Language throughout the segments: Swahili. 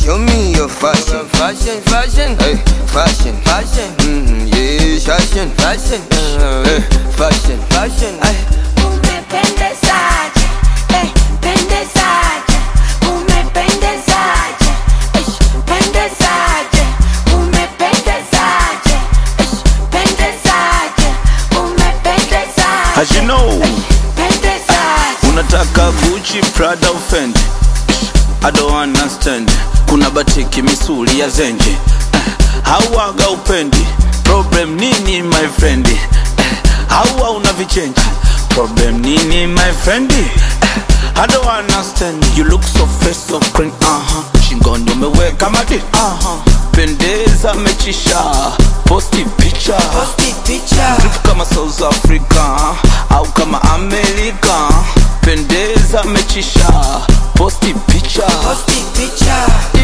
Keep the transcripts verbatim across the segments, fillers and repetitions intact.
show me your fashion. Fashion, fashion, hey, fashion, fashion. Mm, yeah, fashion, fashion, uh, hey, fashion, fashion. Ay. Umependezaje, hey, pendezaje. Umependezaje, ish, pendezaje. Umependezaje, ish, pendezaje. Umependezaje. As you know, pendezaje. unataka Gucci, Prada, Fendi. I don't understand. Kuna batiki misuli ya zenje. Hawaga upendi. Problem nini my friend? Hawa una vichenji. Problem nini my friend? I don't understand. You look so fresh, so clean. Uh-huh. Shingoni umeweka madi. Uh-huh. Pendeza mechisha. Posti picha. Posti picha. Trip kama South Africa au kama America. Pendeza mechisha. Posti picha. Posti picha.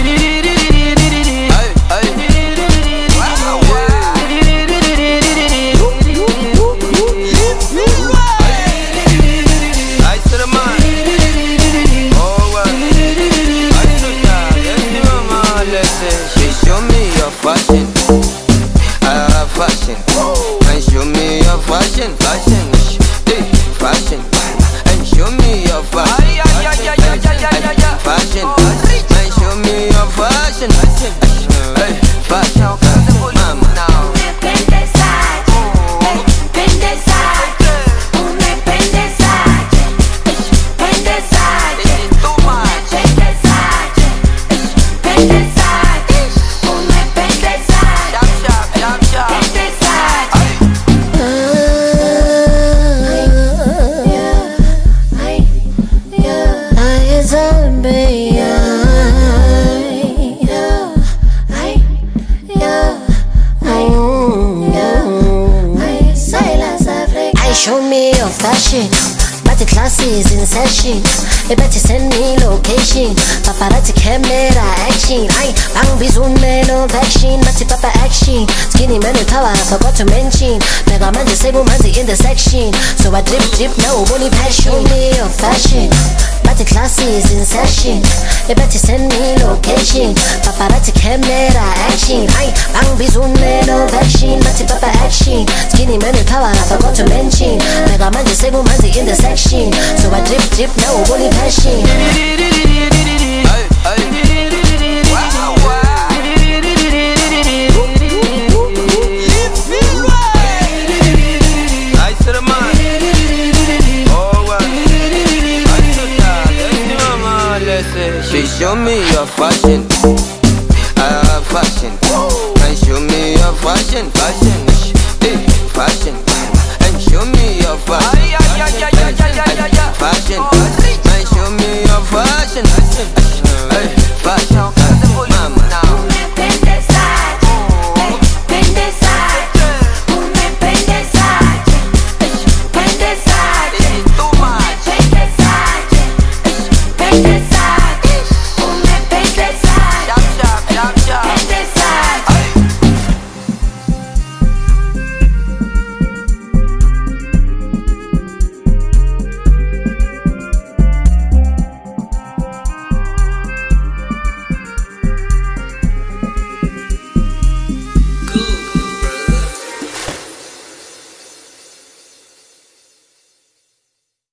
Fashion, uh, fashion, and show me your fashion, fashion, hey, fashion, and show me your fashion, fashion, and show me your fashion, hey, fashion, mama. Show me your fashion, but the class is in session. You better send me location. Paparazzi camera action. I bang bizun man no vaccine. Mati papa action. Skinny man with power, I forgot to mention. Mega man the same man the intersection. So I drip drip now only passion. Show me your fashion, but the class is in session. You better send me location. Paparazzi camera action. I bang bizun man no vaccine. Mati papa action. Skinny man with power, I forgot to mention. Mega man the same man the intersection. So I drip drip now only passion. Ay, ay. Wow, wow. Nice to the man. Oh, wow. I took that. Yes, mama, let's say. She show me your fashion, uh, fashion, and show me your fashion, fashion.